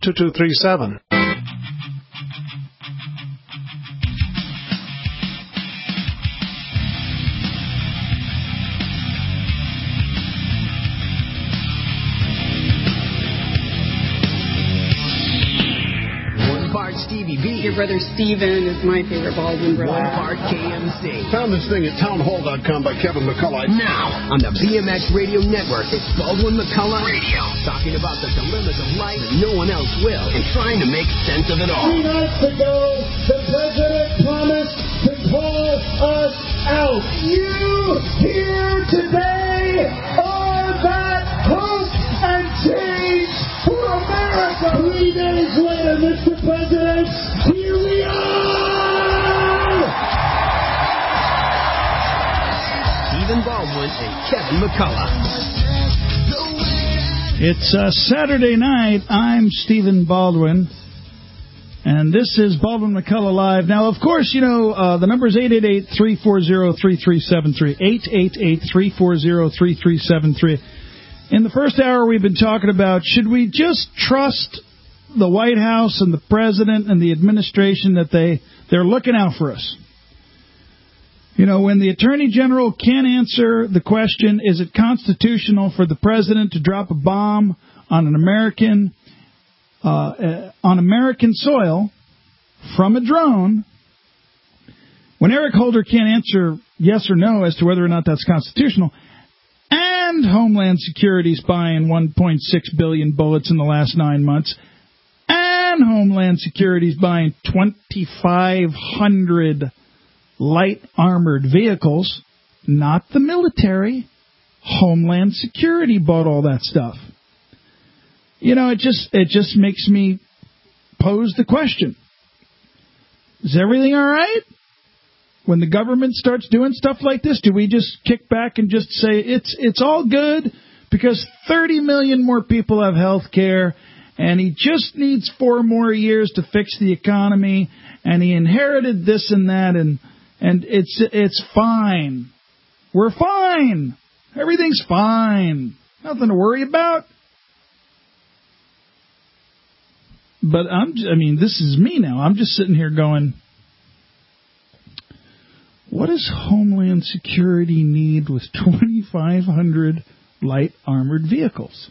2237. Stevie B. Your brother Steven is my favorite Baldwin brother. One part KMC. Found this thing at townhall.com by Kevin McCullough. Now, on the BMX Radio Network, it's Baldwin McCullough Radio. Talking about the dilemmas of life that no one else will and trying to make sense of it all. 3 nights ago, the president promised to call us out. You here today are that hope and change for America. 3 days later, Mr. President, here we are! Stephen Baldwin and Kevin McCullough. It's Saturday night. I'm Stephen Baldwin, and this is Baldwin McCullough Live. Now, of course, you know, the number is 888-340-3373, 888-340-3373. In the first hour, we've been talking about, should we just trust the White House and the president and the administration that they're looking out for us? You know, when the Attorney General can't answer the question, is it constitutional for the president to drop a bomb on an American soil from a drone? When Eric Holder can't answer yes or no as to whether or not that's constitutional, and Homeland Security's buying 1.6 billion bullets in the last 9 months, and Homeland Security's buying 2,500 light armored vehicles, not the military. Homeland Security bought all that stuff. You know, it just makes me pose the question: is everything all right? When the government starts doing stuff like this, do we just kick back and just say it's all good because 30 million more people have health care, and he just needs 4 more years to fix the economy, and he inherited this and that, and it's fine. We're fine. Everything's fine. Nothing to worry about. But this is me now. I'm just sitting here going, what does Homeland Security need with 2,500 light armored vehicles?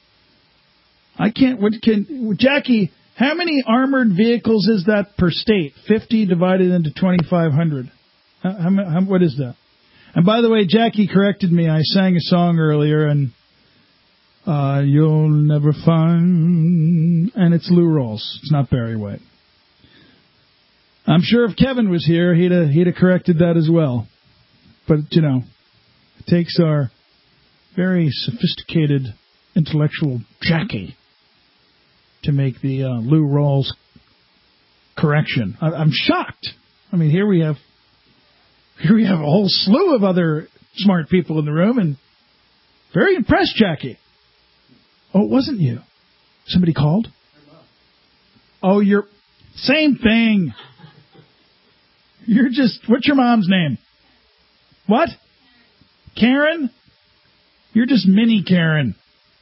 Jackie, how many armored vehicles is that per state? 50 divided into 2,500. What is that? And by the way, Jackie corrected me. I sang a song earlier, and you'll never find, and it's Lou Rawls. It's not Barry White. I'm sure if Kevin was here, he'd have corrected that as well. But, you know, it takes our very sophisticated intellectual Jackie to make the Lou Rawls correction. I'm shocked. I mean, here we have a whole slew of other smart people in the room, and very impressed, Jackie. Oh, it wasn't you. Somebody called? Oh, you're... Same thing. You're just... What's your mom's name? What? Karen? You're just mini Karen.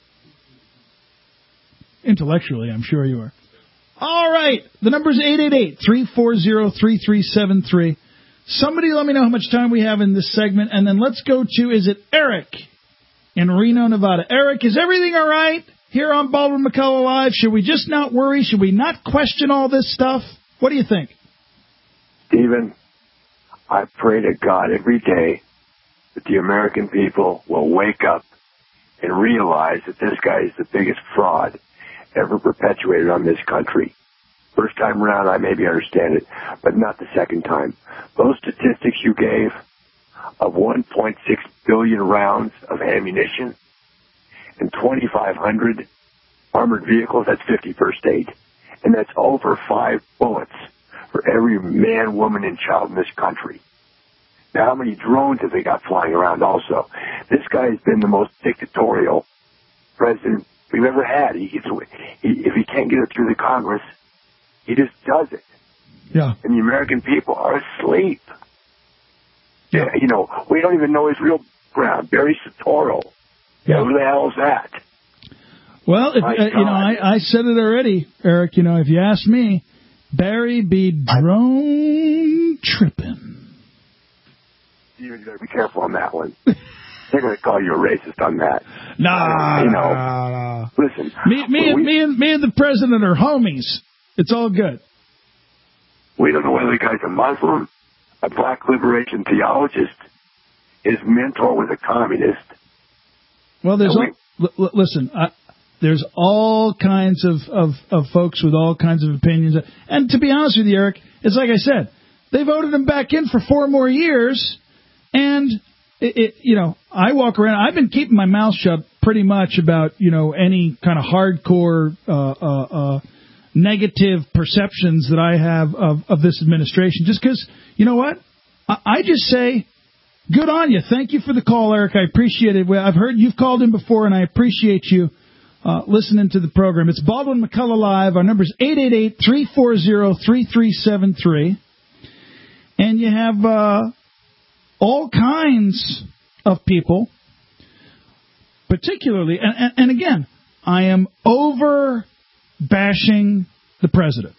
Intellectually, I'm sure you are. All right. The number's 888-340-3373. Somebody let me know how much time we have in this segment, and then let's go to, is it Eric in Reno, Nevada? Eric, is everything all right here on Baldwin McCullough Live? Should we just not worry? Should we not question all this stuff? What do you think? Stephen, I pray to God every day that the American people will wake up and realize that this guy is the biggest fraud ever perpetuated on this country. First time around, I maybe understand it, but not the second time. Those statistics you gave of 1.6 billion rounds of ammunition and 2,500 armored vehicles, that's 50 per state. And that's over 5 bullets for every man, woman, and child in this country. Now, how many drones have they got flying around also? This guy has been the most dictatorial president we've ever had. If he can't get it through the Congress, he just does it. Yeah. And the American people are asleep. Yeah. You know, we don't even know his real background. Barry Soetoro. Yeah. Who the hell is that? Well, if, I said it already, Eric. If you ask me, Barry be drone tripping. You got to be careful on that one. They're going to call you a racist on that. Nah. Listen. Me and the president are homies. It's all good. We don't know whether the guy's a Muslim, a black liberation theologist. His mentor was a communist. Well, listen. There's all kinds of folks with all kinds of opinions. And to be honest with you, Eric, it's like I said, they voted him back in for 4 more years. And, I walk around. I've been keeping my mouth shut pretty much about, any kind of hardcore negative perceptions that I have of this administration. Just because, you know what? I just say, good on you. Thank you for the call, Eric. I appreciate it. I've heard you've called in before, and I appreciate you listening to the program. It's Baldwin McCullough Live. Our number is 888-340-3373. And you have all kinds of people, particularly, and again, I am over bashing the president.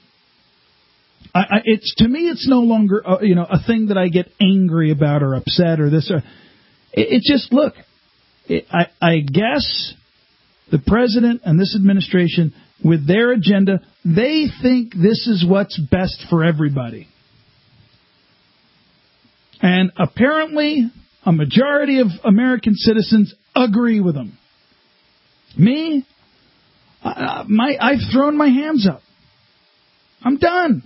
To me, it's no longer a thing that I get angry about or upset or this. It's just, look, I guess the president and this administration, with their agenda, they think this is what's best for everybody. And apparently, a majority of American citizens agree with them. Me, I've thrown my hands up. I'm done.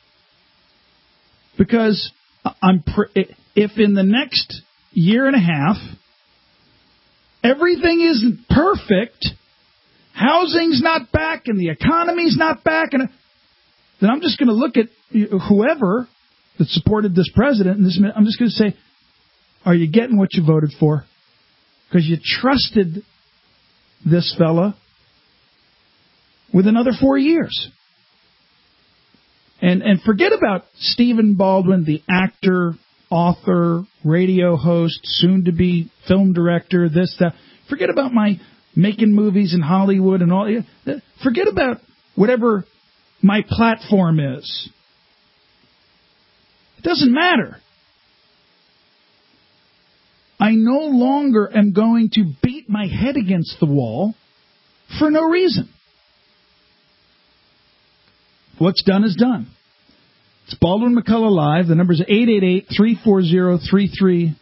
Because if in the next year and a half, everything isn't perfect, housing's not back and the economy's not back, and then I'm just going to look at whoever that supported this president, and I'm just going to say, are you getting what you voted for? Because you trusted this fella with another 4 years. And forget about Stephen Baldwin, the actor, author, radio host, soon-to-be film director, this, that. Forget about my making movies in Hollywood and all. Forget about whatever my platform is. It doesn't matter. I no longer am going to beat my head against the wall for no reason. What's done is done. It's Baldwin McCullough Live. The number is 888-340-3373.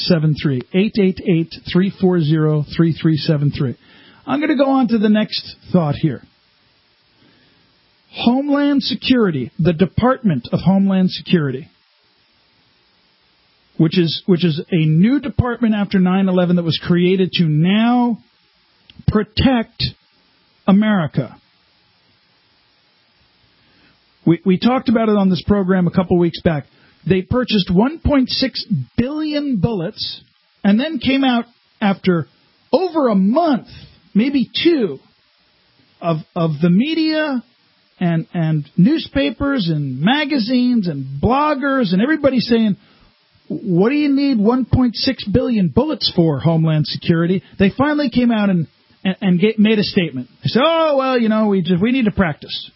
888-340-3373. I'm going to go on to the next thought here. Homeland Security, the Department of Homeland Security, which is a new department after 9/11 that was created to now protect America. We talked about it on this program a couple weeks back. They purchased 1.6 billion bullets and then came out after over a month, maybe 2, of the media and newspapers and magazines and bloggers and everybody saying, what do you need 1.6 billion bullets for, Homeland Security? They finally came out and made a statement. They said, we need to practice.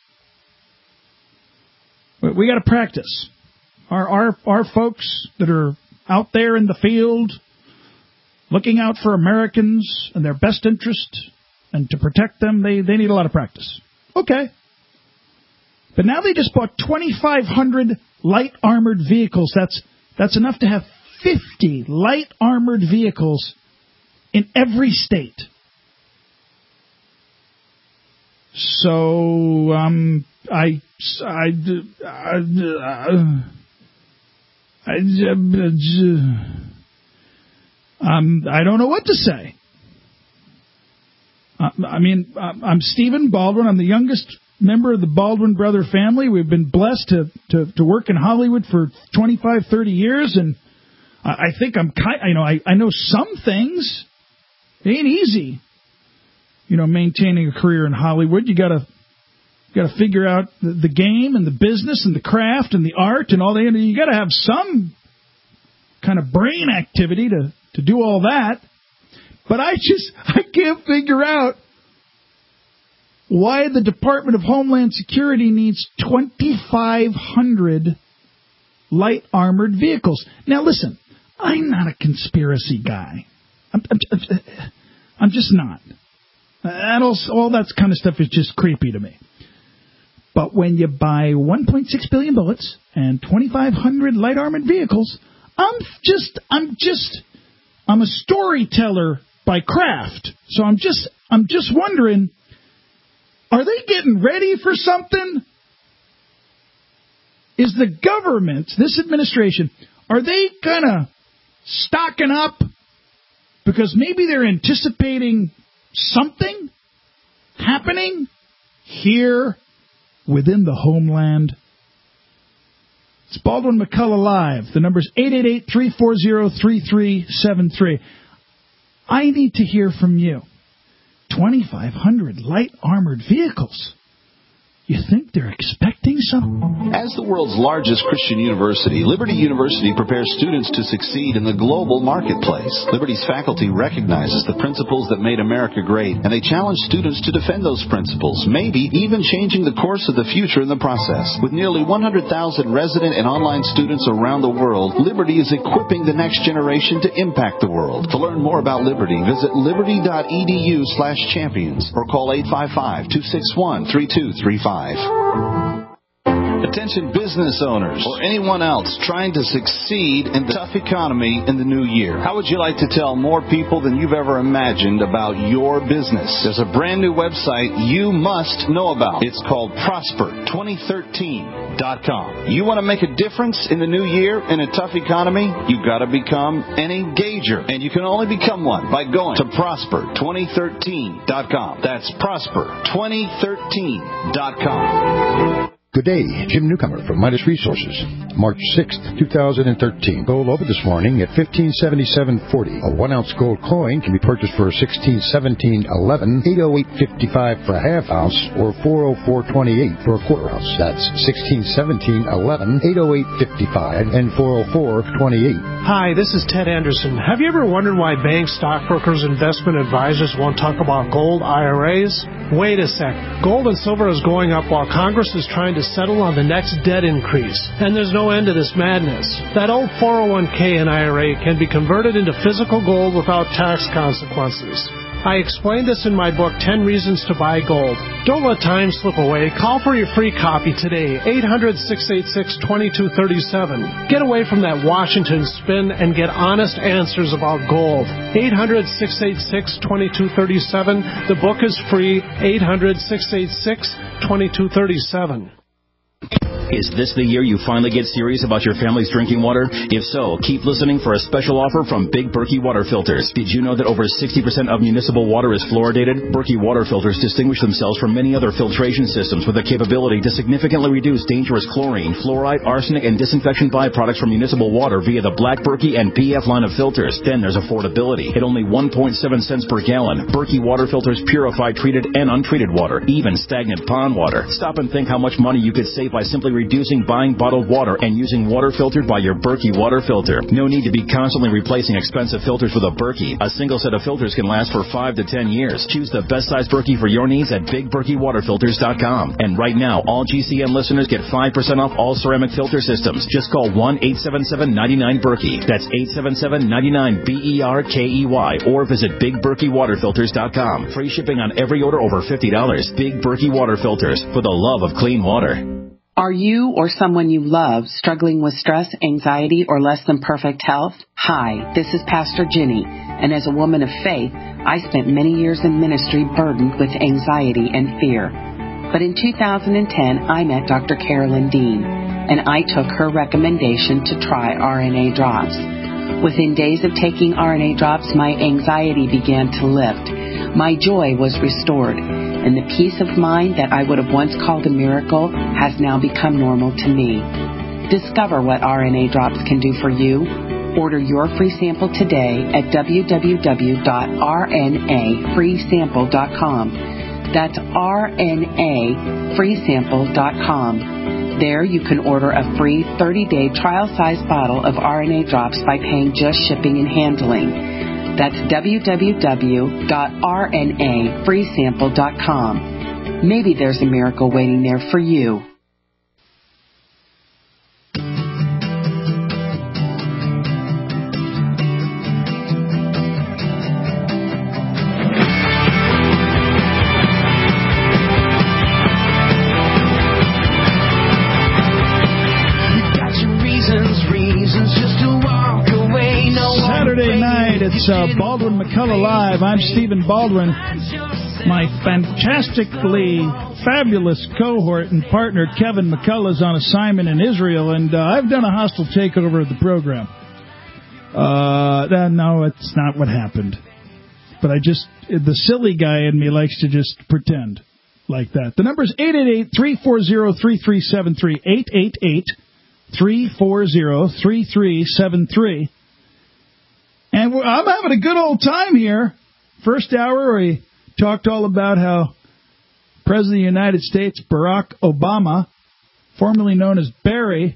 We got to practice. Our folks that are out there in the field looking out for Americans and their best interest and to protect them, they need a lot of practice. Okay. But now they just bought 2,500 light armored vehicles. That's enough to have 50 light armored vehicles in every state. So I don't know what to say. I'm Stephen Baldwin. I'm the youngest member of the Baldwin brother family. We've been blessed to work in Hollywood for 25, 30 years, and I think I know some things. It ain't easy, maintaining a career in Hollywood. You gotta figure out the game and the business and the craft and the art and all that. You gotta have some kind of brain activity to do all that. But I can't figure out why the Department of Homeland Security needs 2,500 light armored vehicles. Now, listen, I'm not a conspiracy guy. I'm just not. All that kind of stuff is just creepy to me. But when you buy 1.6 billion bullets and 2,500 light armored vehicles, I'm a storyteller by craft. So I'm just wondering, are they getting ready for something? Is the government, this administration, are they kind of stocking up because maybe they're anticipating something happening here within the homeland? It's Baldwin McCullough Live. The number's 888-340-3373. I need to hear from you. 2,500 light armored vehicles. You think they're expecting something? As the world's largest Christian university, Liberty University prepares students to succeed in the global marketplace. Liberty's faculty recognizes the principles that made America great, and they challenge students to defend those principles, maybe even changing the course of the future in the process. With nearly 100,000 resident and online students around the world, Liberty is equipping the next generation to impact the world. To learn more about Liberty, visit liberty.edu/champions or call 855-261-3235. Attention business owners or anyone else trying to succeed in the tough economy in the new year. How would you like to tell more people than you've ever imagined about your business? There's a brand new website you must know about. It's called Prosper2013.com. You want to make a difference in the new year in a tough economy? You've got to become an engager. And you can only become one by going to Prosper2013.com. That's Prosper2013.com. Good day, Jim Newcomer from Midas Resources. March 6th, 2013. Gold over this morning at $1577.40. A 1-ounce gold coin can be purchased for $1617.11, $808.55 for a half ounce, or $404.28 for a quarter ounce. That's $1617.11, $808.55, and $404.28. Hi, this is Ted Anderson. Have you ever wondered why banks, stockbrokers, investment advisors won't talk about gold IRAs? Wait a sec. Gold and silver is going up while Congress is trying to settle on the next debt increase. And there's no end to this madness. That old 401k and IRA can be converted into physical gold without tax consequences. I explained this in my book, 10 Reasons to Buy Gold. Don't let time slip away. Call for your free copy today, 800-686-2237. Get away from that Washington spin and get honest answers about gold. 800-686-2237. The book is free, 800-686-2237. Is this the year you finally get serious about your family's drinking water? If so, keep listening for a special offer from Big Berkey Water Filters. Did you know that over 60% of municipal water is fluoridated? Berkey Water Filters distinguish themselves from many other filtration systems with the capability to significantly reduce dangerous chlorine, fluoride, arsenic, and disinfection byproducts from municipal water via the Black Berkey and PF line of filters. Then there's affordability. At only 1.7 cents per gallon, Berkey Water Filters purify treated and untreated water, even stagnant pond water. Stop and think how much money you could save by simply reducing buying bottled water and using water filtered by your Berkey water filter. No need to be constantly replacing expensive filters with a Berkey. A single set of filters can last for 5 to 10 years. Choose the best size Berkey for your needs at BigBerkeyWaterFilters.com. And right now, all GCN listeners get 5% off all ceramic filter systems. Just call 1-877-99-BERKEY. That's 877-99-BERKEY. Or visit BigBerkeyWaterFilters.com. Free shipping on every order over $50. Big Berkey Water Filters, for the love of clean water. Are you or someone you love struggling with stress, anxiety, or less than perfect health? Hi, this is Pastor Ginny, and as a woman of faith, I spent many years in ministry burdened with anxiety and fear. But in 2010, I met Dr. Carolyn Dean, and I took her recommendation to try RNA drops. Within days of taking RNA drops, my anxiety began to lift. My joy was restored, and the peace of mind that I would have once called a miracle has now become normal to me. Discover what RNA drops can do for you. Order your free sample today at www.rnafreesample.com. That's rnafreesample.com. There you can order a free 30-day trial-size bottle of RNA drops by paying just shipping and handling. That's www.rnafreesample.com. Maybe there's a miracle waiting there for you. It's Baldwin McCullough Live. I'm Stephen Baldwin. My fantastically fabulous cohort and partner, Kevin McCullough, is on assignment in Israel, and I've done a hostile takeover of the program. No, it's not what happened. But the silly guy in me likes to just pretend like that. The number is 888-340-3373, 888-340-3373. And I'm having a good old time here. First hour, we talked all about how President of the United States, Barack Obama, formerly known as Barry,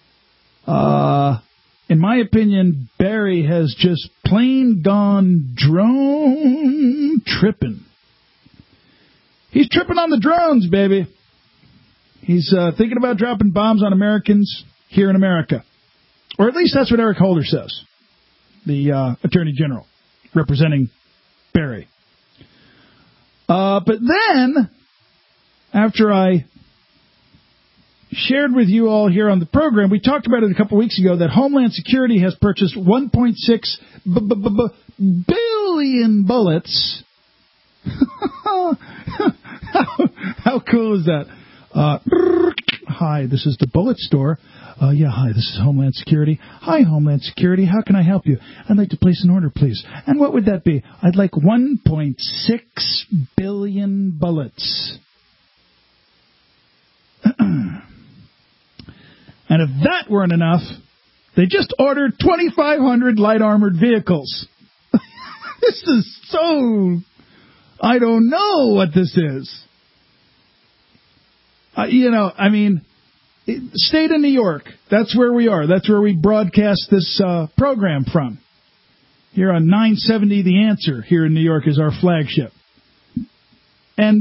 in my opinion, Barry has just plain gone drone tripping. He's tripping on the drones, baby. He's thinking about dropping bombs on Americans here in America. Or at least that's what Eric Holder says, the Attorney General, representing Barry. But then, after I shared with you all here on the program, we talked about it a couple weeks ago, that Homeland Security has purchased 1.6 billion bullets. How cool is that? Hi, this is the Bullet Store. Hi, this is Homeland Security. Hi, Homeland Security. How can I help you? I'd like to place an order, please. And what would that be? I'd like 1.6 billion bullets. And if that weren't enough, they just ordered 2,500 light armored vehicles. This is so... I don't know what this is. State of New York, that's where we are. That's where we broadcast this program from. Here on 970 The Answer, here in New York, is our flagship. And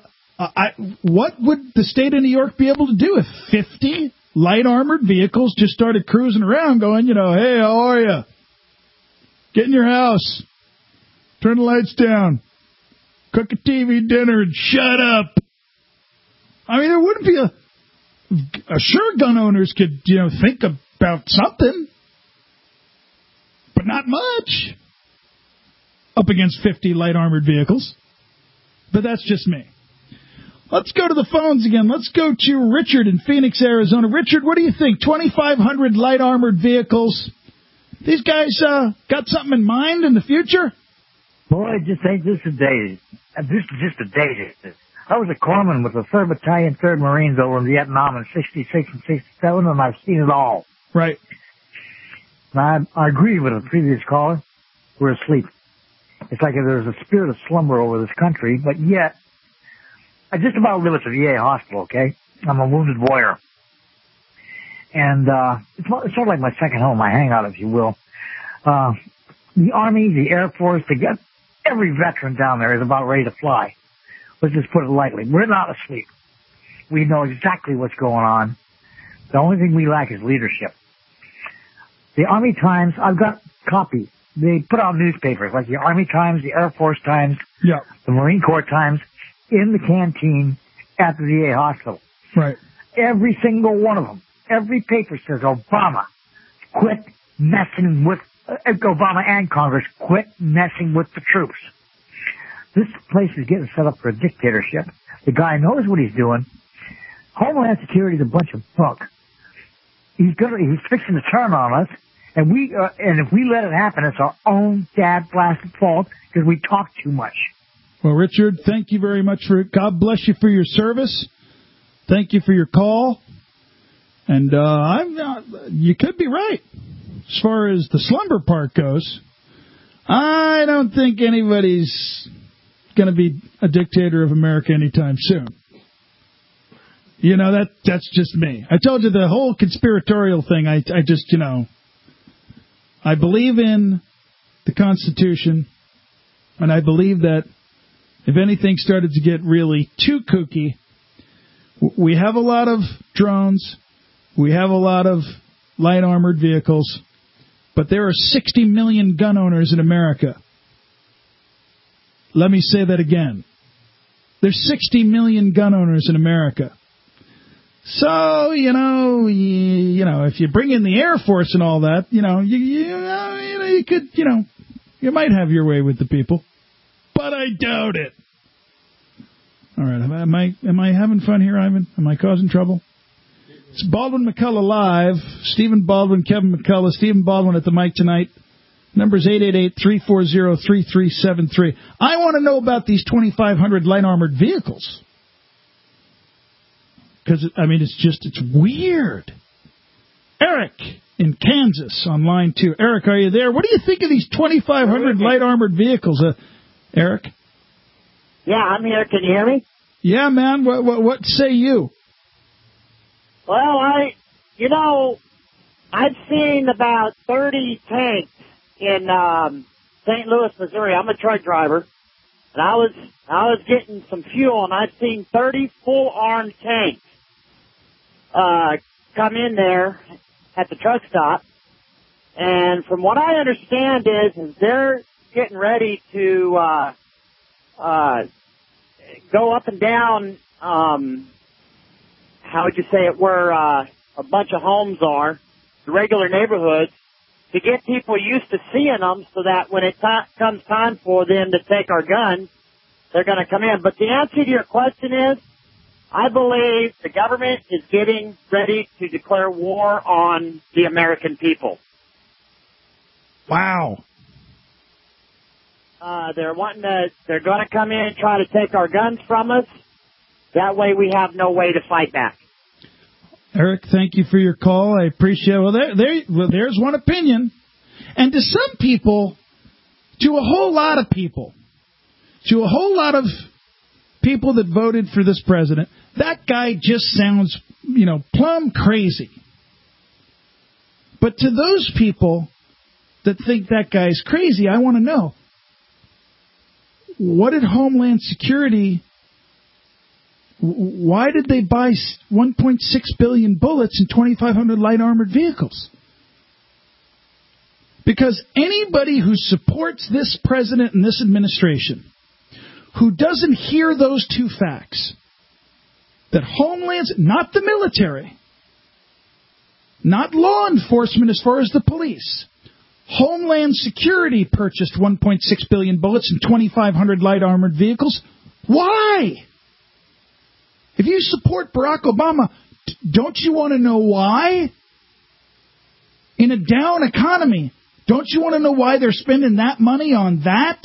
what would the state of New York be able to do if 50 light armored vehicles just started cruising around going, hey, how are you? Get in your house. Turn the lights down. Cook a TV dinner and shut up. I mean, there wouldn't be sure, gun owners could, think about something, but not much up against 50 light armored vehicles. But that's just me. Let's go to the phones again. Let's go to Richard in Phoenix, Arizona. Richard, what do you think? 2,500 light armored vehicles. These guys got something in mind in the future? Boy, I just think this is dated. This is just a dated. I was a corpsman with the 3rd Battalion, 3rd Marines over in Vietnam in 66 and 67, and I've seen it all. Right. And I agree with the previous caller. We're asleep. It's like if there's a spirit of slumber over this country, but yet, I just about live at the VA hospital, okay? I'm a wounded warrior. And it's sort of like my second home, my hangout, if you will. The Army, the Air Force, every veteran down there is about ready to fly. Let's just put it lightly. We're not asleep. We know exactly what's going on. The only thing we lack is leadership. The Army Times, I've got copies. They put out newspapers like the Army Times, the Air Force Times, the Marine Corps Times, in the canteen at the VA hospital. Right. Every single one of them. Every paper says Obama, quit messing with, Obama and Congress, quit messing with the troops. This place is getting set up for a dictatorship. The guy knows what he's doing. Homeland Security is a bunch of bunk. He's fixing to turn on us, and if we let it happen, it's our own dad blasted fault because we talk too much. Well, Richard, thank you very much God bless you for your service. Thank you for your call. And you could be right. As far as the slumber part goes, I don't think anybody's going to be a dictator of America anytime soon. That's just me. I told you the whole conspiratorial thing, I just, I believe in the Constitution, and I believe that if anything started to get really too kooky, we have a lot of drones, we have a lot of light armored vehicles, but there are 60 million gun owners in America. Let me say that again. There's 60 million gun owners in America. So, you know, if you bring in the Air Force and all that, you could, you might have your way with the people. But I doubt it. All right, am I having fun here, Ivan? Am I causing trouble? It's Baldwin McCullough Live. Stephen Baldwin, Kevin McCullough. Stephen Baldwin at the mic tonight. Number's 888-340-3373. I want to know about these 2,500 light armored vehicles. Because, it's weird. Eric in Kansas on line 2. Eric, are you there? What do you think of these 2,500 light armored vehicles, Eric? Yeah, I'm here. Can you hear me? Yeah, man. What say you? Well, I've seen about 30 tanks in St. Louis, Missouri. I'm a truck driver, and I was getting some fuel, and I've seen 30 full armed tanks come in there at the truck stop. And from what I understand is they're getting ready to go up and down, how would you say it, where a bunch of homes are, the regular neighborhoods, to get people used to seeing them so that when it comes time for them to take our guns, they're going to come in. But the answer to your question is, I believe the government is getting ready to declare war on the American people. Wow. They're going to come in and try to take our guns from us. That way we have no way to fight back. Eric, thank you for your call. I appreciate it. Well, there's one opinion. And to some people, to a whole lot of people that voted for this president, that guy just sounds, plumb crazy. But to those people that think that guy's crazy, I want to know, what did Homeland Security... Why did they buy 1.6 billion bullets and 2,500 light armored vehicles? Because anybody who supports this president and this administration, who doesn't hear those two facts, that Homeland's, not the military, not law enforcement as far as the police, Homeland Security purchased 1.6 billion bullets and 2,500 light armored vehicles. Why? If you support Barack Obama, don't you want to know why? In a down economy, don't you want to know why they're spending that money on that?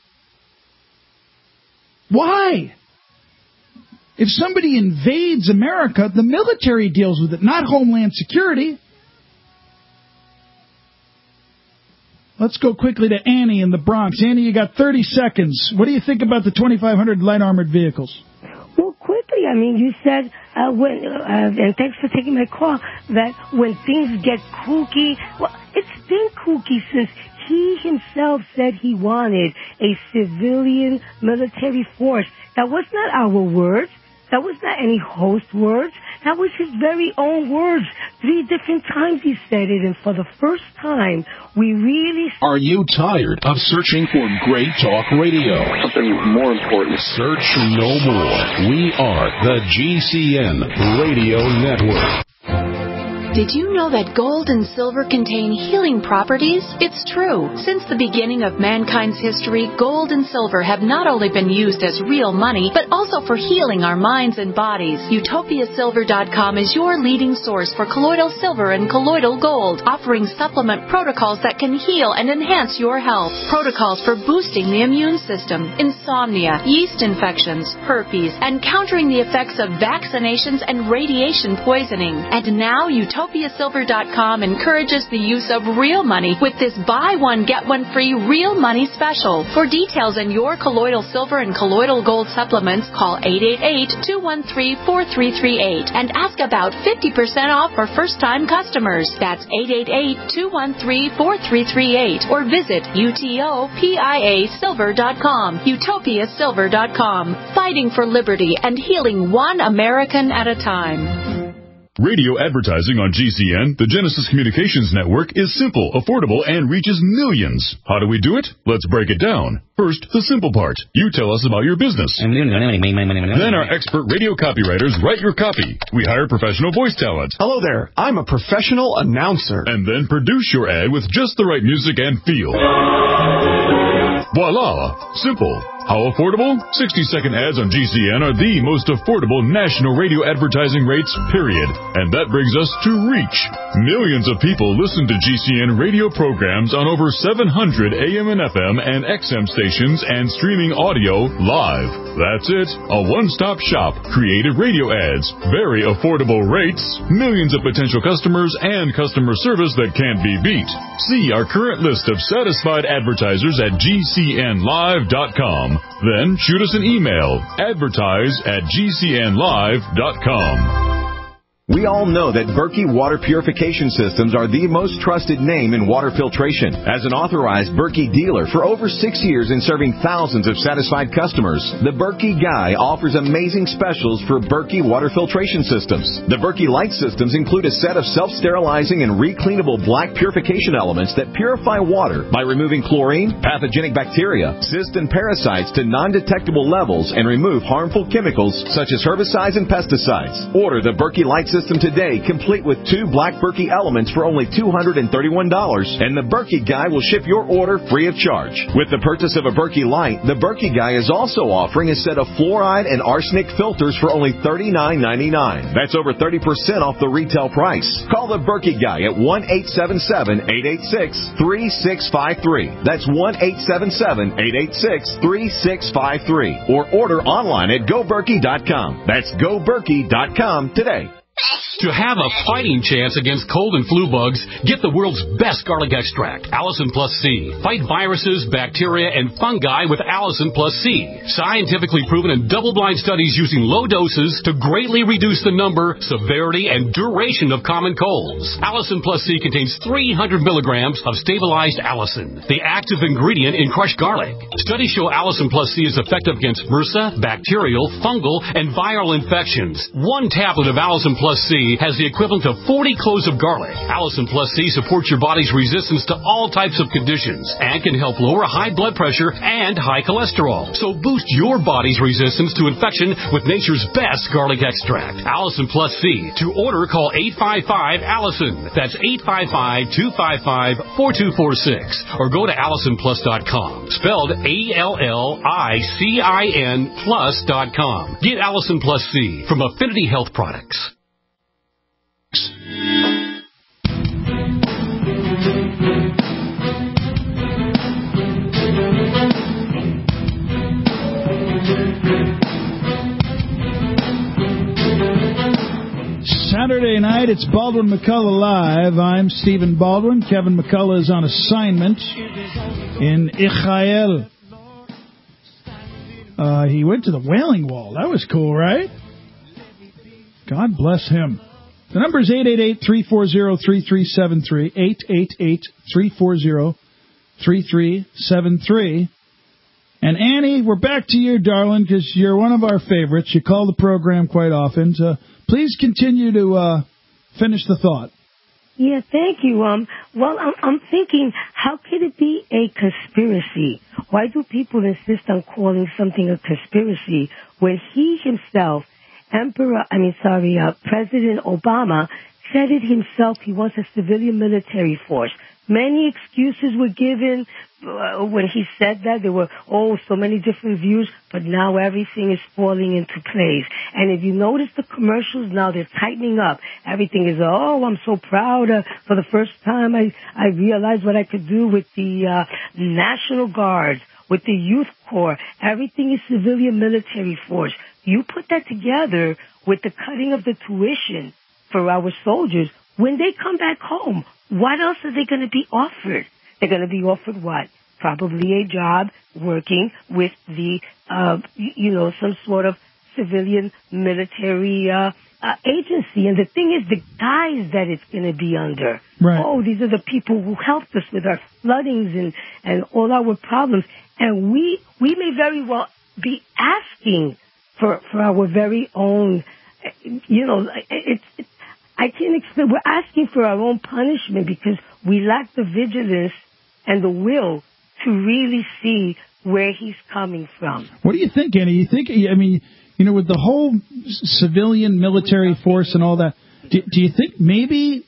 Why? If somebody invades America, the military deals with it, not Homeland Security. Let's go quickly to Annie in the Bronx. Annie, you got 30 seconds. What do you think about the 2,500 light armored vehicles? Well, quickly, you said, and thanks for taking my call, that when things get kooky, well, it's been kooky since he himself said he wanted a civilian military force. That was not our words. That was not any host words. That was his very own words. 3 different times he said it, and for the first time, we really... Are you tired of searching for great talk radio? Something more important. Search no more. We are the GCN Radio Network. Did you know that gold and silver contain healing properties? It's true. Since the beginning of mankind's history, gold and silver have not only been used as real money, but also for healing our minds and bodies. UtopiaSilver.com is your leading source for colloidal silver and colloidal gold, offering supplement protocols that can heal and enhance your health. Protocols for boosting the immune system, insomnia, yeast infections, herpes, and countering the effects of vaccinations and radiation poisoning. And now Utopia UtopiaSilver.com encourages the use of real money with this buy one, get one free real money special. For details on your colloidal silver and colloidal gold supplements, call 888-213-4338 and ask about 50% off for first-time customers. That's 888-213-4338 or visit UtopiaSilver.com. UtopiaSilver.com. Fighting for liberty and healing one American at a time. Radio advertising on GCN, the Genesis Communications Network, is simple, affordable, and reaches millions. How do we do it? Let's break it down. First, the simple part. You tell us about your business. Then our expert radio copywriters write your copy. We hire professional voice talent. Hello there. I'm a professional announcer. And then produce your ad with just the right music and feel. Voila! Simple. How affordable? 60-second ads on GCN are the most affordable national radio advertising rates, period. And that brings us to reach. Millions of people listen to GCN radio programs on over 700 AM and FM and XM stations and streaming audio live. That's it. A one-stop shop. Creative radio ads. Very affordable rates. Millions of potential customers and customer service that can't be beat. See our current list of satisfied advertisers at GCNlive.com. Then shoot us an email, advertise@gcnlive.com. We all know that Berkey Water Purification Systems are the most trusted name in water filtration. As an authorized Berkey dealer for over 6 years and serving thousands of satisfied customers, the Berkey Guy offers amazing specials for Berkey Water Filtration Systems. The Berkey Light Systems include a set of self-sterilizing and recleanable black purification elements that purify water by removing chlorine, pathogenic bacteria, cysts, and parasites to non-detectable levels and remove harmful chemicals such as herbicides and pesticides. Order the Berkey Light System today, complete with 2 black Berkey elements for only $231, and the Berkey Guy will ship your order free of charge. With the purchase of a Berkey Light, the Berkey Guy is also offering a set of fluoride and arsenic filters for only $39.99. That's over 30% off the retail price. Call the Berkey Guy at 1-877-886-3653. That's 1-877-886-3653. Or order online at GoBerkey.com. That's GoBerkey.com today. To have a fighting chance against cold and flu bugs, get the world's best garlic extract, Allison Plus C. Fight viruses, bacteria, and fungi with Allison Plus C. Scientifically proven in double-blind studies using low doses to greatly reduce the number, severity, and duration of common colds. Allison Plus C contains 300 milligrams of stabilized allicin, the active ingredient in crushed garlic. Studies show Allison Plus C is effective against MRSA, bacterial, fungal, and viral infections. 1 tablet of Allison Plus C has the equivalent of 40 cloves of garlic. Allison Plus C supports your body's resistance to all types of conditions and can help lower high blood pressure and high cholesterol. So boost your body's resistance to infection with nature's best garlic extract, Allison Plus C. To order, call 855-ALLISON. That's 855-255-4246. Or go to AllisonPlus.com. Spelled ALLICIN plus.com. Get Allison Plus C from Affinity Health Products. Saturday night, it's Baldwin McCullough Live. I'm Stephen Baldwin. Kevin McCullough is on assignment in Israel. He went to the Wailing Wall. That was cool, right? God bless him. The number is 888-340-3373, 888-340-3373. And Annie, we're back to you, darling, because you're one of our favorites. You call the program quite often. So please continue to finish the thought. Yeah, thank you. Well, I'm thinking, how could it be a conspiracy? Why do people insist on calling something a conspiracy when he himself, President Obama, said it himself? He wants a civilian military force. Many excuses were given when he said that. There were, so many different views, but now everything is falling into place. And if you notice the commercials now, they're tightening up. Everything is, I'm so proud. For the first time, I realized what I could do with the National Guards, with the Youth Corps. Everything is civilian military force. You put that together with the cutting of the tuition for our soldiers, when they come back home, what else are they going to be offered? They're going to be offered what? Probably a job working with the, some sort of civilian military agency. And the thing is, the guise that it's going to be under. Right. Oh, these are the people who helped us with our floodings and all our problems. And we may very well be asking for our very own, I can't explain. We're asking for our own punishment because we lack the vigilance and the will to really see where he's coming from. What do you think, Annie? You think, with the whole civilian military force and all that, do you think maybe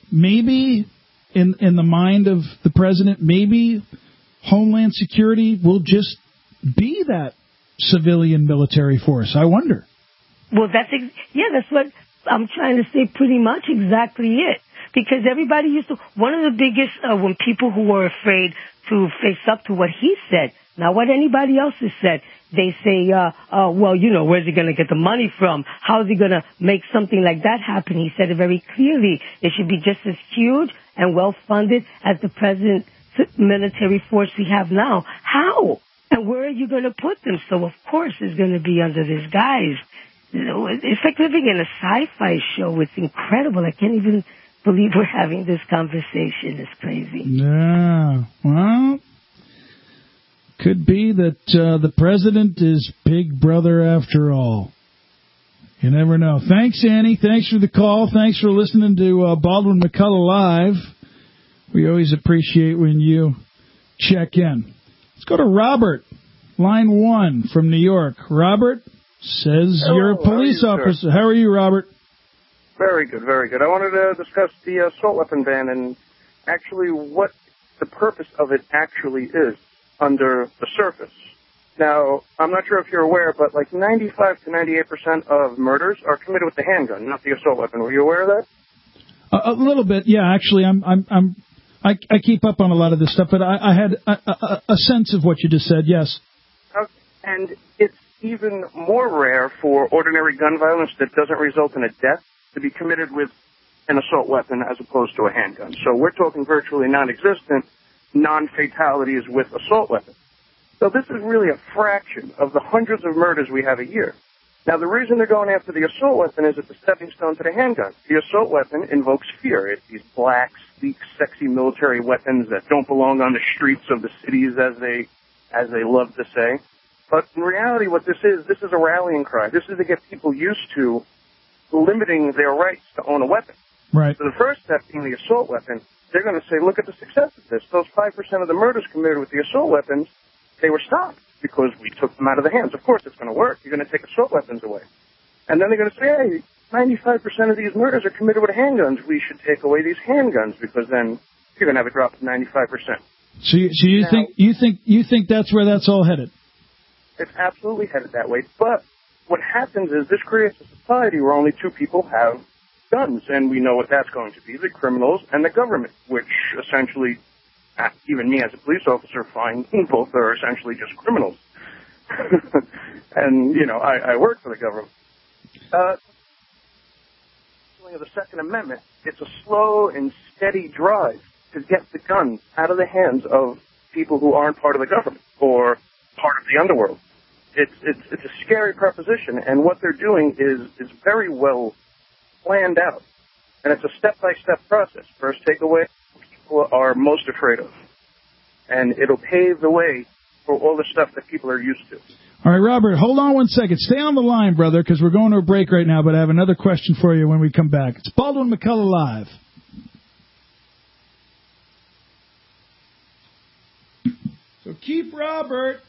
in the mind of the president, maybe Homeland Security will just be that civilian military force? I wonder. Well, that's what I'm trying to say, pretty much exactly it. Because everybody one of the biggest, when people who were afraid to face up to what he said, not what anybody else has said, they say, where's he going to get the money from? How is he going to make something like that happen? He said it very clearly. It should be just as huge and well-funded as the president's military force we have now. How? And where are you going to put them? So, of course, it's going to be under this guise. It's like living in a sci-fi show. It's incredible. I can't even believe we're having this conversation. It's crazy. Yeah. Well, could be that the president is Big Brother after all. You never know. Thanks, Annie. Thanks for the call. Thanks for listening to Baldwin McCullough Live. We always appreciate when you check in. Let's go to Robert, line 1 from New York. Robert says you're a police officer. How are you, Robert? Very good, very good. I wanted to discuss the assault weapon ban and actually what the purpose of it actually is under the surface. Now, I'm not sure if you're aware, but like 95 to 98% of murders are committed with the handgun, not the assault weapon. Were you aware of that? A little bit, yeah. Actually, I keep up on a lot of this stuff, but I had a sense of what you just said. Yes. And it's even more rare for ordinary gun violence that doesn't result in a death to be committed with an assault weapon as opposed to a handgun. So we're talking virtually non-existent non-fatalities with assault weapons. So this is really a fraction of the hundreds of murders we have a year. Now, the reason they're going after the assault weapon is it's a stepping stone to the handgun. The assault weapon invokes fear. It's these black, sleek, sexy military weapons that don't belong on the streets of the cities, as they love to say. But in reality, what this is a rallying cry. This is to get people used to limiting their rights to own a weapon. Right. So the first step being the assault weapon, they're going to say, look at the success of this. Those 5% of the murders committed with the assault weapons, they were stopped because we took them out of the hands. Of course, it's going to work. You're going to take assault weapons away. And then they're going to say, hey, 95% of these murders are committed with handguns. We should take away these handguns because then you're going to have a drop of 95%. So you think that's where that's all headed? It's absolutely headed that way. But what happens is this creates a society where only two people have guns, and we know what that's going to be, the criminals and the government, which essentially, even me as a police officer find both are essentially just criminals. And, I work for the government. Of the Second Amendment, it's a slow and steady drive to get the guns out of the hands of people who aren't part of the government or part of the underworld. It's a scary proposition, and what they're doing is very well planned out. And it's a step-by-step process. First, take away what people are most afraid of. And it'll pave the way for all the stuff that people are used to. All right, Robert, hold on one second. Stay on the line, brother, because we're going to a break right now, but I have another question for you when we come back. It's Baldwin McCullough Live. So keep Robert.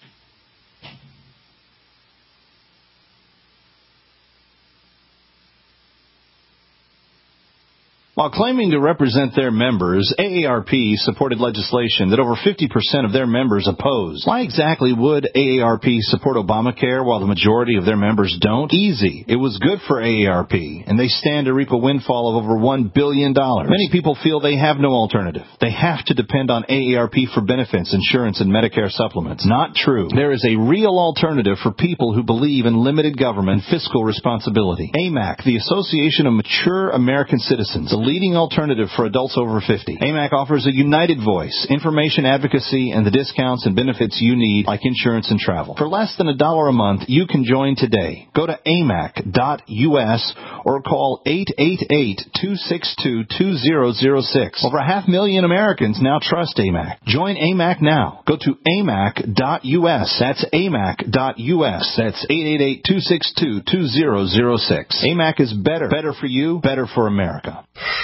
While claiming to represent their members, AARP supported legislation that over 50% of their members opposed. Why exactly would AARP support Obamacare while the majority of their members don't? Easy. It was good for AARP, and they stand to reap a windfall of over $1 billion. Many people feel they have no alternative. They have to depend on AARP for benefits, insurance, and Medicare supplements. Not true. There is a real alternative for people who believe in limited government fiscal responsibility. AMAC, the Association of Mature American Citizens, a leading alternative for adults over 50. AMAC offers a united voice, information advocacy, and the discounts and benefits you need, like insurance and travel. For less than $1 a month, you can join today. Go to amac.us or call 888-262-2006. Over 500,000 Americans now trust AMAC. Join AMAC now. Go to amac.us. That's amac.us. That's 888-262-2006. AMAC is better. Better for you, better for America.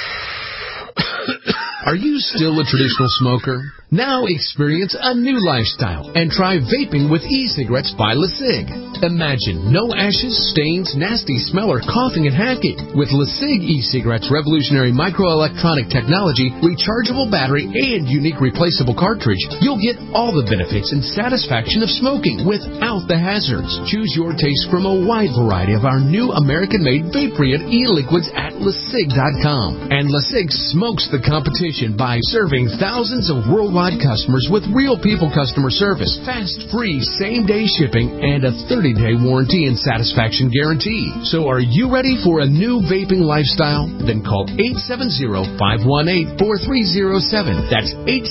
Are you still a traditional smoker? Now experience a new lifestyle and try vaping with e-cigarettes by LeSig. Imagine no ashes, stains, nasty smell, or coughing and hacking. With LeSig e-cigarettes' revolutionary microelectronic technology, rechargeable battery, and unique replaceable cartridge, you'll get all the benefits and satisfaction of smoking without the hazards. Choose your taste from a wide variety of our new American-made Vaporeon e-liquids at LeSig.com. And LeSig smokes the competition by serving thousands of worldwide customers with real people customer service, fast, free, same-day shipping, and a 30-day warranty and satisfaction guarantee. So are you ready for a new vaping lifestyle? Then call 870-518-4307. That's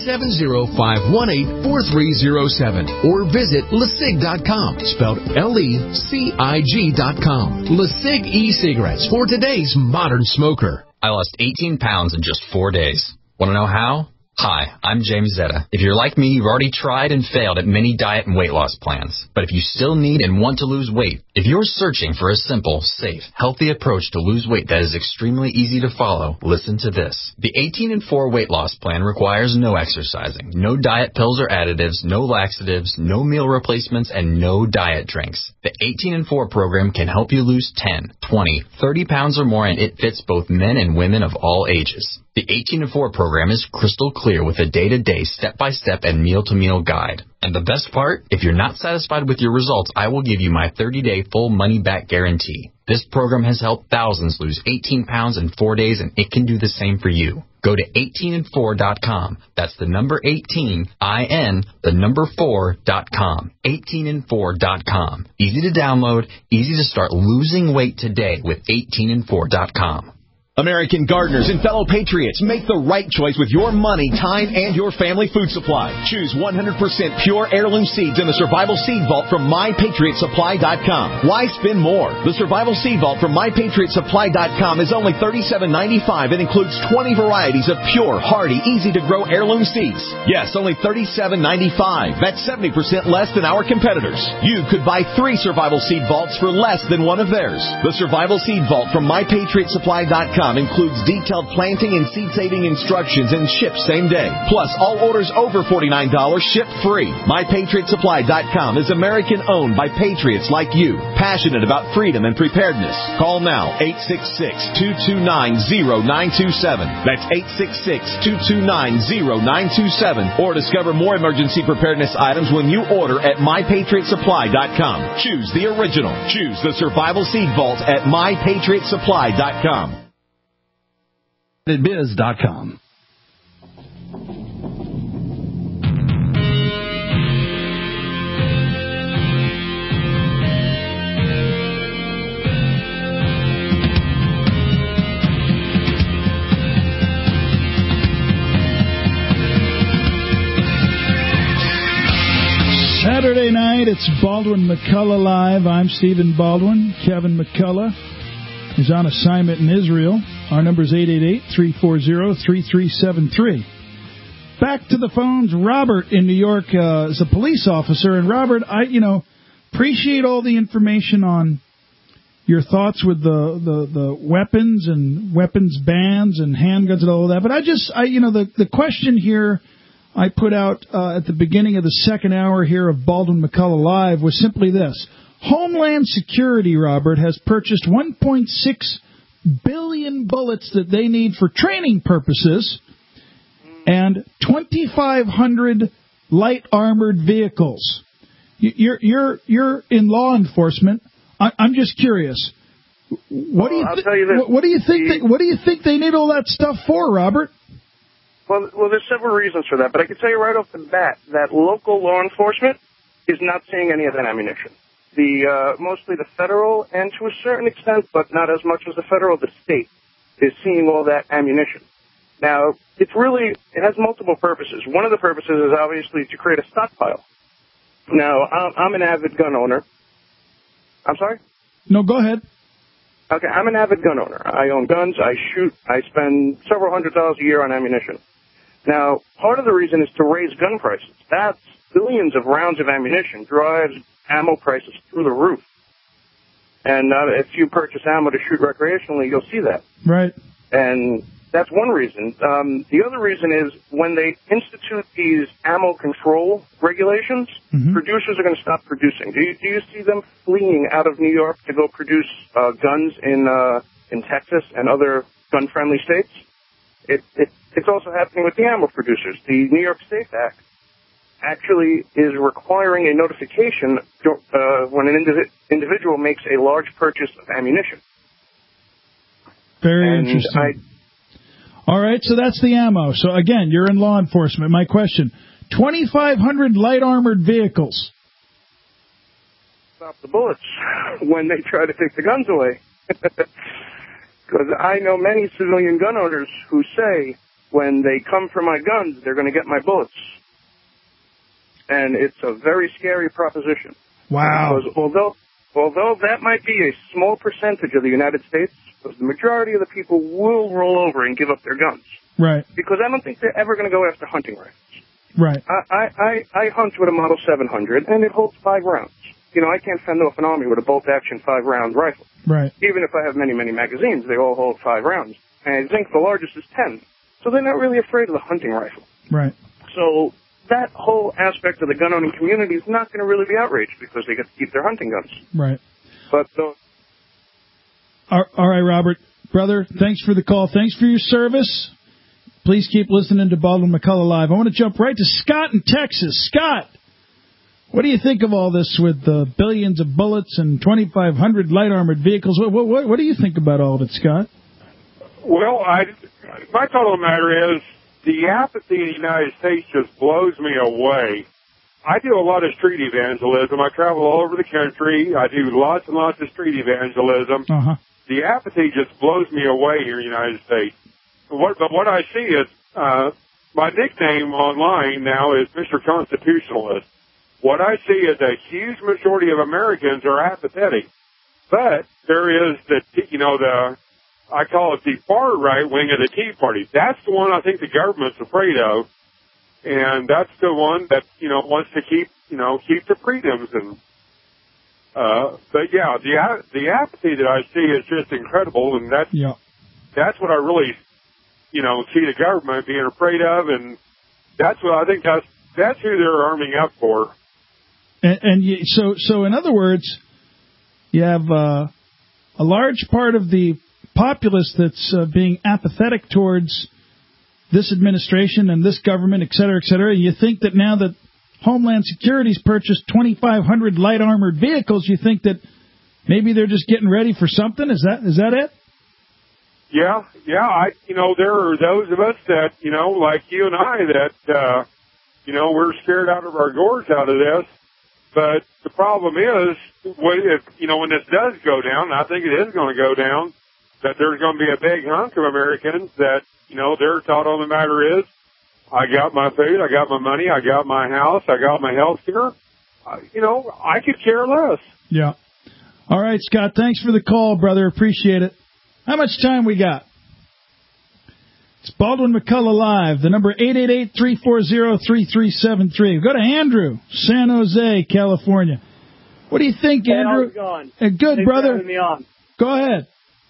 870-518-4307. Or visit LeSig.com, spelled LECIG.com. LeSig e-cigarettes for today's modern smoker. I lost 18 pounds in just 4 days. Want to know how? Hi, I'm James Zetta. If you're like me, you've already tried and failed at many diet and weight loss plans. But if you still need and want to lose weight, if you're searching for a simple, safe, healthy approach to lose weight that is extremely easy to follow, listen to this. The 18 and 4 weight loss plan requires no exercising, no diet pills or additives, no laxatives, no meal replacements, and no diet drinks. The 18 and 4 program can help you lose 10, 20, 30 pounds or more, and it fits both men and women of all ages. The 18 and 4 program is crystal clear with a day-to-day, step-by-step, and meal-to-meal guide. And the best part? If you're not satisfied with your results, I will give you my 30-day full money-back guarantee. This program has helped thousands lose 18 pounds in 4 days, and it can do the same for you. Go to 18and4.com. That's the number 18, I-N, the number 4.com. 18and4.com. Easy to download, easy to start losing weight today with 18and4.com. American gardeners and fellow patriots, make the right choice with your money, time, and your family food supply. Choose 100% pure heirloom seeds in the Survival Seed Vault from MyPatriotSupply.com. Why spend more? The Survival Seed Vault from MyPatriotSupply.com is only $37.95 and includes 20 varieties of pure, hardy, easy-to-grow heirloom seeds. Yes, only $37.95. That's 70% less than our competitors. You could buy 3 Survival Seed Vaults for less than one of theirs. The Survival Seed Vault from MyPatriotSupply.com includes detailed planting and seed-saving instructions and ships same day. Plus, all orders over $49 ship free. MyPatriotSupply.com is American-owned by patriots like you, passionate about freedom and preparedness. Call now, 866-229-0927. That's 866-229-0927. Or discover more emergency preparedness items when you order at MyPatriotSupply.com. Choose the original. Choose the Survival Seed Vault at MyPatriotSupply.com. Biz.com. Saturday night, it's Baldwin McCullough Live. I'm Stephen Baldwin. Kevin McCullough is on assignment in Israel. Our number is 888-340-3373. Back to the phones. Robert in New York is a police officer. And Robert, I appreciate all the information on your thoughts with the weapons and weapons bans and handguns and all of that. But the question here I put out at the beginning of the second hour here of Baldwin McCullough Live was simply this. Homeland Security, Robert, has purchased 1.6 billion bullets that they need for training purposes and 2,500 light armored vehicles. You're in law enforcement. I'm just curious. What do you think they need all that stuff for, Robert? Well, there's several reasons for that, but I can tell you right off the bat that local law enforcement is not seeing any of that ammunition. Mostly the federal, and to a certain extent, but not as much as the federal, the state is seeing all that ammunition. Now, it has multiple purposes. One of the purposes is obviously to create a stockpile. Now, I'm an avid gun owner. I'm sorry? No, go ahead. Okay, I'm an avid gun owner. I own guns, I shoot, I spend several $100s a year on ammunition. Now, part of the reason is to raise gun prices. That's billions of rounds of ammunition drives ammo prices through the roof. And if you purchase ammo to shoot recreationally, you'll see that. Right. And that's one reason. The other reason is when they institute these ammo control regulations, producers are going to stop producing. Do you see them fleeing out of New York to go produce guns in Texas and other gun-friendly states? It's also happening with the ammo producers. The New York SAFE Act actually is requiring a notification when an individual makes a large purchase of ammunition. Very interesting. All right, so that's the ammo. So, again, you're in law enforcement. My question, 2,500 light armored vehicles. Stop the bullets when they try to take the guns away. Because I know many civilian gun owners who say when they come for my guns, they're going to get my bullets. And it's a very scary proposition. Wow. Because although that might be a small percentage of the United States, the majority of the people will roll over and give up their guns. Right. Because I don't think they're ever going to go after hunting rifles. Right. I hunt with a Model 700, and it holds 5 rounds. You know, I can't fend off an army with a bolt-action 5-round rifle. Right. Even if I have many, many magazines, they all hold 5 rounds. And I think the largest is 10. So they're not really afraid of the hunting rifle. Right. So that whole aspect of the gun-owning community is not going to really be outraged because they get to keep their hunting guns. Right. But all right, Robert. Brother, thanks for the call. Thanks for your service. Please keep listening to Baldwin McCullough Live. I want to jump right to Scott in Texas. Scott, what do you think of all this with billions of bullets and 2,500 light armored vehicles? What do you think about all of it, Scott? Well, my total matter is the apathy in the United States just blows me away. I do a lot of street evangelism. I travel all over the country. I do lots and lots of street evangelism. Uh-huh. The apathy just blows me away here in the United States. But what I see is my nickname online now is Mr. Constitutionalist. What I see is a huge majority of Americans are apathetic. But there is I call it the far right wing of the Tea Party. That's the one I think the government's afraid of. And that's the one that, wants to keep the freedoms. And, but yeah, the apathy that I see is just incredible. And that's what I really, see the government being afraid of. And that's what I think that's who they're arming up for. So in other words, you have a large part of the populace that's being apathetic towards this administration and this government, et cetera, et cetera. You think that now that Homeland Security's purchased 2,500 light armored vehicles, you think that maybe they're just getting ready for something? Is that it? Yeah. There are those of us that, like you and I, that, we're scared out of our gourds out of this. But the problem is, when this does go down, I think it is going to go down, that there's going to be a big hunk of Americans that, their thought on the matter is, I got my food, I got my money, I got my house, I got my health care. I could care less. Yeah. All right, Scott, thanks for the call, brother. Appreciate it. How much time we got? It's Baldwin McCullough Live. The number 888-340-3373. Go to Andrew, San Jose, California. What do you think, Andrew? How's it going? Good, Thanks brother. for having me on. Go ahead.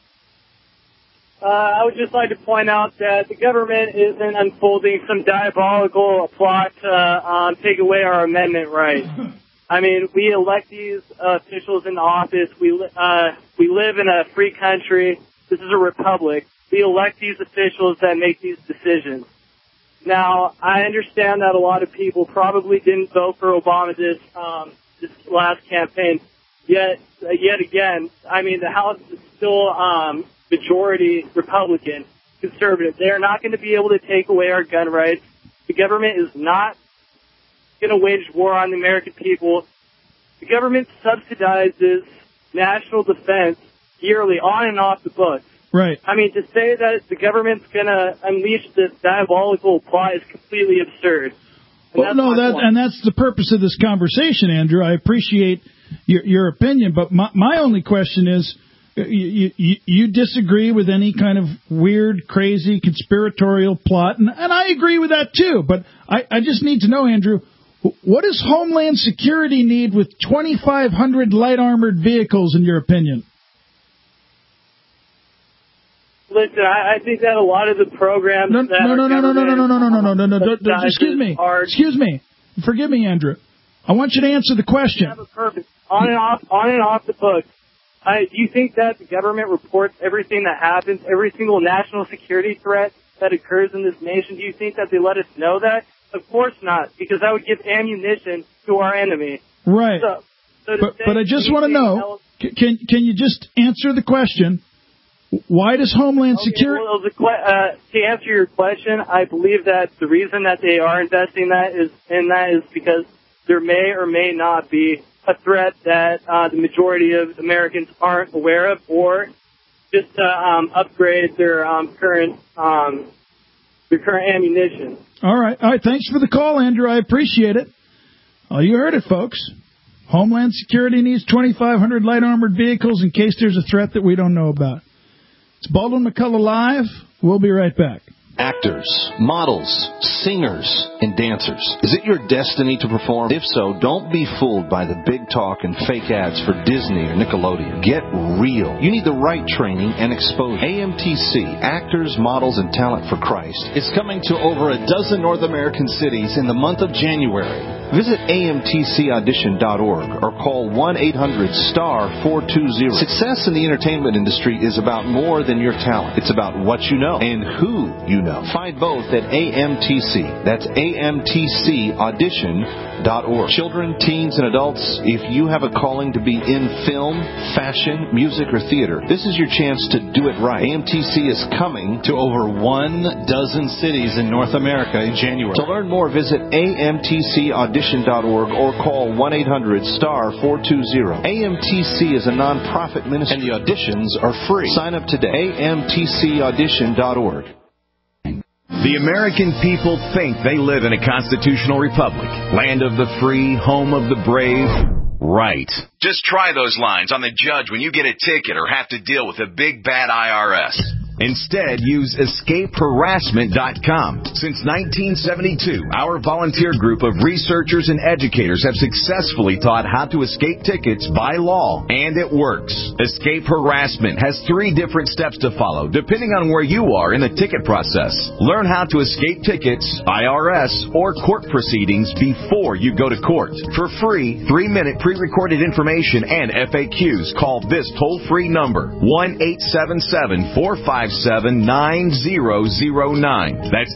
I would just like to point out that the government isn't unfolding some diabolical plot to take away our amendment rights. I mean, we elect these officials in office. We live in a free country. This is a republic. We elect these officials that make these decisions. Now, I understand that a lot of people probably didn't vote for Obama this last campaign. Yet again, I mean, the House is still majority Republican, conservative. They are not going to be able to take away our gun rights. The government is not going to wage war on the American people. The government subsidizes national defense yearly on and off the books. Right. I mean, to say that the government's going to unleash this diabolical plot is completely absurd. And that's the purpose of this conversation, Andrew. I appreciate your opinion, but my only question is, you disagree with any kind of weird, crazy, conspiratorial plot, and I agree with that too, but I just need to know, Andrew, what does Homeland Security need with 2,500 light armored vehicles, in your opinion? Listen, I think that a lot of the programs No. Excuse me. Forgive me, Andrew. I want you to answer the question. Have a purpose. On and off the books. Do you think that the government reports everything that happens, every single national security threat that occurs in this nation? Do you think that they let us know that? Of course not, because that would give ammunition to our enemy. Right. But I just want to know, can you just answer the question? Why does Homeland Security... Well, to answer your question, I believe that the reason that they are investing in that is because there may or may not be a threat that the majority of Americans aren't aware of, or just to upgrade their current ammunition. All right. Thanks for the call, Andrew. I appreciate it. Oh, you heard it, folks. Homeland Security needs 2,500 light armored vehicles in case there's a threat that we don't know about. It's Baldwin McCullough Live. We'll be right back. Actors, models, singers, and dancers. Is it your destiny to perform? If so, don't be fooled by the big talk and fake ads for Disney or Nickelodeon. Get real. You need the right training and exposure. AMTC, Actors, Models, and Talent for Christ, is coming to over a dozen North American cities in the month of January. Visit amtcaudition.org or call 1-800-STAR-420. Success in the entertainment industry is about more than your talent. It's about what you know and who you know. Find both at AMTC. That's amtcaudition.org. Children, teens, and adults, if you have a calling to be in film, fashion, music, or theater, this is your chance to do it right. AMTC is coming to over 1 dozen cities in North America in January. To learn more, visit amtcaudition.org or call 1-800-STAR-420. AMTC is a non-profit ministry, and the auditions are free. Sign up today. amtcaudition.org. The American people think they live in a constitutional republic, land of the free, home of the brave. Right. Just try those lines on the judge when you get a ticket or have to deal with a big bad IRS. Instead, use escapeharassment.com. Since 1972, our volunteer group of researchers and educators have successfully taught how to escape tickets by law, and it works. Escape Harassment has 3 different steps to follow, depending on where you are in the ticket process. Learn how to escape tickets, IRS, or court proceedings before you go to court. For free, 3-minute pre-recorded information and FAQs, call this toll-free number, 1-877-457-9009. That's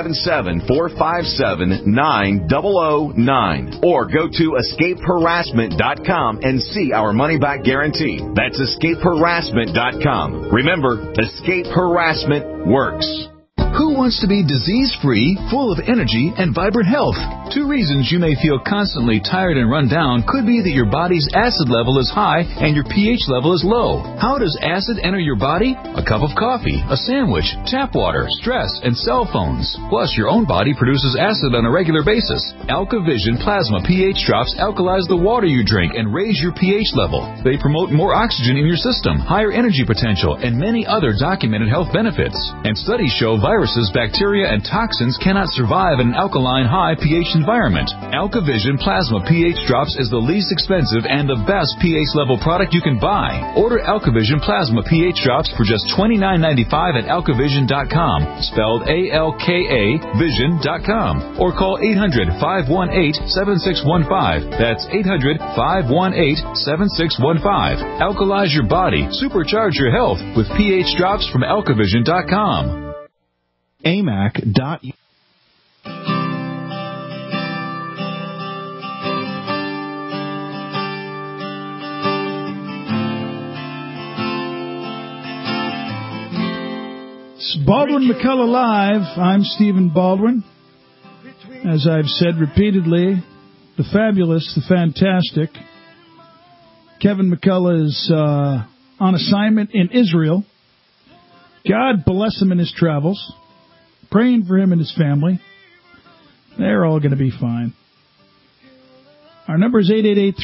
877-457-9009. Or go to escapeharassment.com and see our money-back guarantee. That's escapeharassment.com. Remember, Escape Harassment works. Who wants to be disease-free, full of energy, and vibrant health? 2 reasons you may feel constantly tired and run down could be that your body's acid level is high and your pH level is low. How does acid enter your body? A cup of coffee, a sandwich, tap water, stress, and cell phones. Plus, your own body produces acid on a regular basis. AlkaVision Plasma pH drops alkalize the water you drink and raise your pH level. They promote more oxygen in your system, higher energy potential, and many other documented health benefits. And studies show viruses, bacteria, and toxins cannot survive in an alkaline high pH environment. AlkaVision Plasma pH Drops is the least expensive and the best pH level product you can buy. Order AlkaVision Plasma pH Drops for just $29.95 at alkavision.com, spelled A-L-K-A vision.com, or call 800-518-7615. That's 800-518-7615. Alkalize your body, supercharge your health with pH Drops from alkavision.com. AMAC.U. It's Baldwin McCullough Live. I'm Stephen Baldwin. As I've said repeatedly, the fabulous, the fantastic Kevin McCullough is on assignment in Israel. God bless him in his travels. Praying for him and his family. They're all going to be fine. Our number is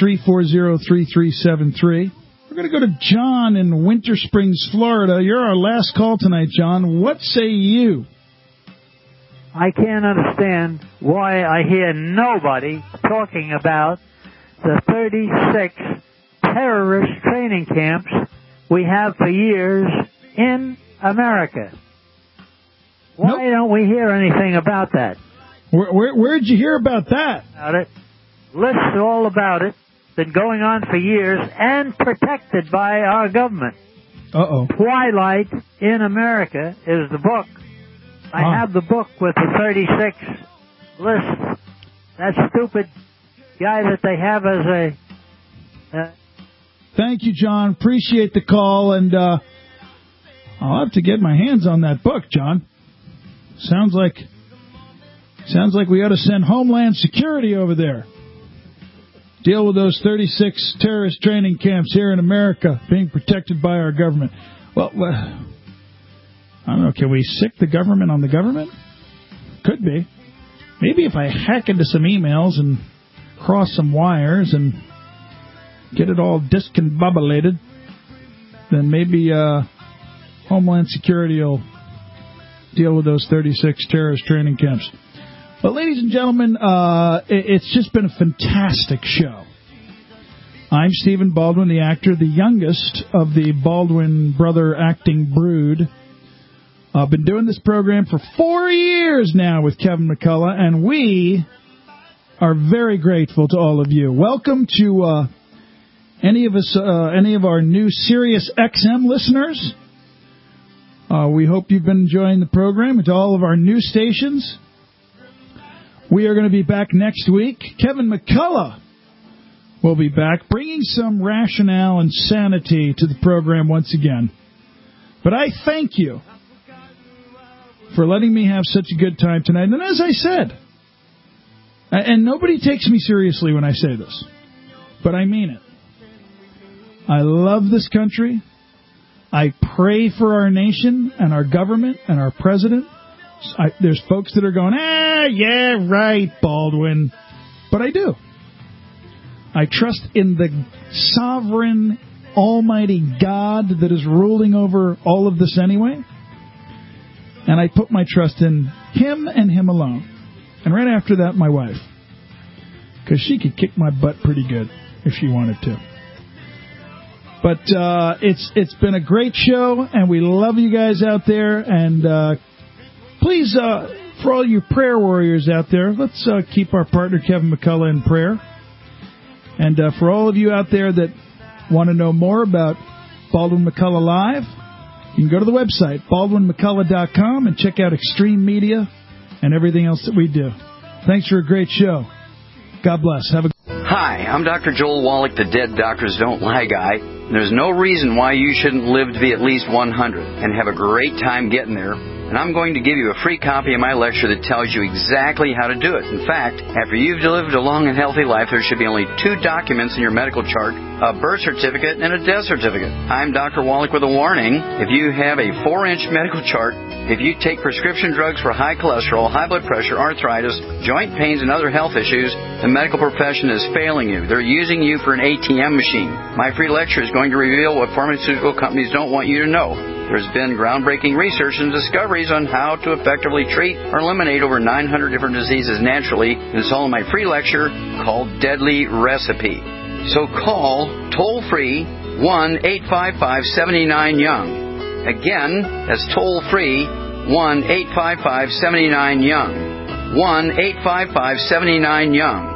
888-340-3373. We're going to go to John in Winter Springs, Florida. You're our last call tonight, John. What say you? I can't understand why I hear nobody talking about the 36 terrorist training camps we have for years in America. Why don't we hear anything about that? Where'd you hear about that? About it. Lists all about it. Been going on for years and protected by our government. Uh-oh. Twilight in America is the book. I have the book with the 36 lists. That stupid guy that they have as a... Thank you, John. Appreciate the call, and I'll have to get my hands on that book, John. Sounds like we ought to send Homeland Security over there. Deal with those 36 terrorist training camps here in America being protected by our government. Well, I don't know. Can we sick the government on the government? Could be. Maybe if I hack into some emails and cross some wires and get it all discombobulated, then maybe Homeland Security will deal with those 36 terrorist training camps. But, ladies and gentlemen, it's just been a fantastic show. I'm Stephen Baldwin, the actor, the youngest of the Baldwin brother acting brood. I've been doing this program for 4 years now with Kevin McCullough, and we are very grateful to all of you. Welcome to any of our new Sirius XM listeners. We hope you've been enjoying the program. And to all of our new stations, we are going to be back next week. Kevin McCullough will be back, bringing some rationale and sanity to the program once again. But I thank you for letting me have such a good time tonight. And as I said, and nobody takes me seriously when I say this, but I mean it. I love this country. I pray for our nation and our government and our president. There's folks that are going, yeah, right, Baldwin. But I do. I trust in the sovereign, almighty God that is ruling over all of this anyway. And I put my trust in Him and Him alone. And right after that, my wife. Because she could kick my butt pretty good if she wanted to. But it's been a great show, and we love you guys out there. And please, for all you prayer warriors out there, let's keep our partner Kevin McCullough in prayer. And for all of you out there that want to know more about Baldwin McCullough Live, you can go to the website, baldwinmccullough.com, and check out Extreme Media and everything else that we do. Thanks for a great show. God bless. Have a Hi, I'm Dr. Joel Wallach, the Dead Doctors Don't Lie guy. There's no reason why you shouldn't live to be at least 100 and have a great time getting there. And I'm going to give you a free copy of my lecture that tells you exactly how to do it. In fact, after you've lived a long and healthy life, there should be only 2 documents in your medical chart, a birth certificate and a death certificate. I'm Dr. Wallach with a warning. If you have a 4-inch medical chart, if you take prescription drugs for high cholesterol, high blood pressure, arthritis, joint pains, and other health issues, the medical profession is failing you. They're using you for an ATM machine. My free lecture is going to reveal what pharmaceutical companies don't want you to know. There's been groundbreaking research and discoveries on how to effectively treat or eliminate over 900 different diseases naturally. And it's all in my free lecture called Deadly Recipe. So call toll-free 1-855-79-YOUNG. Again, that's toll-free 1-855-79-YOUNG. 1-855-79-YOUNG.